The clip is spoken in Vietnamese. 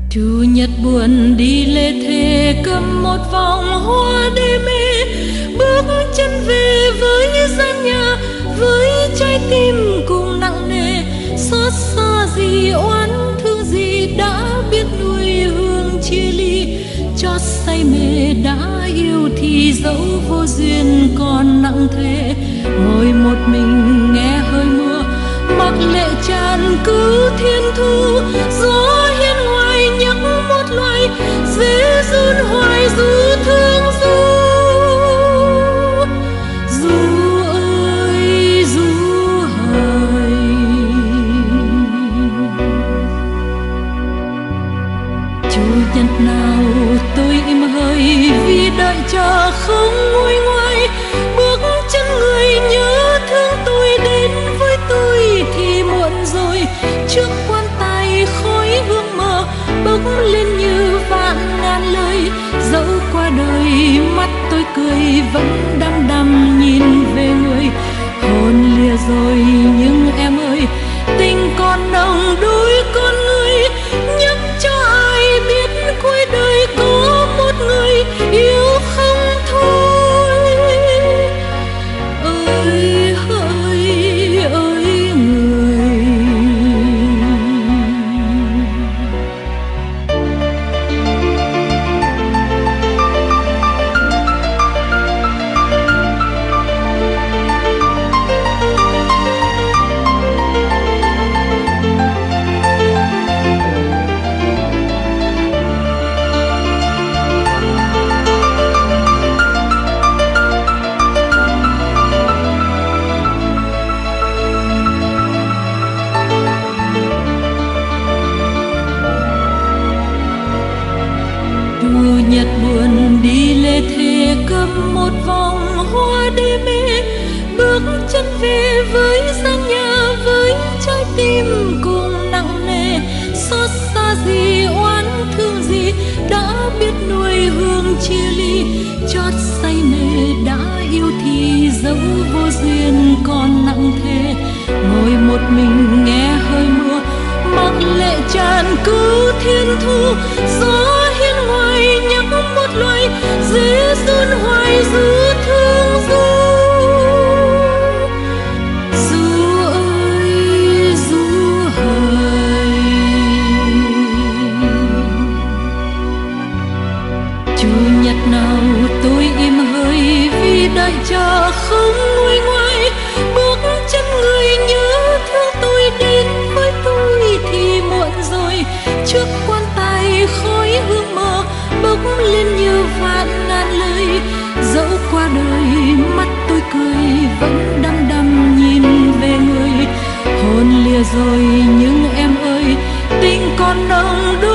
Chủ nhật buồn đi lê thề cầm một vòng hoa đê mê, bước chân về với gian nhà, với trái tim cùng nặng nề. Xót xa gì oán thương gì đã biết nuôi hương chia ly, cho say mê đã yêu thì dẫu vô duyên còn nặng thề. Ngồi một mình nghe hơi mưa, mặc lệ tràn cứ thiên thu. Gió hiên ngoài nhắc một loài dễ run hoài du thương du. Du ơi du hời, chủ nhật nào tôi im hơi vì đợi chờ không nguôi ngoai. Bước chân người nhớ thương tôi đến với tôi thì muộn rồi. Trước quan tài khói hương mờ bốc lên như vạn ngàn lời. Dẫu qua đời mắt tôi cười vẫn đăm đăm nhìn về người. Hồn lìa rồi nhưng em ơi, tình còn nồng đôi con người. Nhắc cho ai biết cuối đời có một người yêu không thôi. Ơi ơi ơi người, nhật buồn đi lê thề cầm một vòng hoa đê mê. Bước chân về với gian nhà, với trái tim cùng nặng nề. Xót xa gì oán thương gì đã biết nuôi hương chia ly, chót say mê đã yêu thì dẫu vô duyên còn nặng thề. Ngồi một mình nghe hơi mưa, mặc lệ tràn cứ thiên thu. Gió hiên ngoài nhắc một loài dễ run hoài du thương du. Du ơi du hời, chủ nhật nào tôi im hơi vì đợi chờ không nguôi ngoai. Bước chân người nhớ thương tôi đến với tôi thì muộn rồi. Trước quan tài khói hương mờ bốc lên như vạn ngàn lời. Dẫu qua đời mắt tôi cười vẫn đăm đăm nhìn về người. Hồn lìa rồi nhưng em ơi, tình còn nồng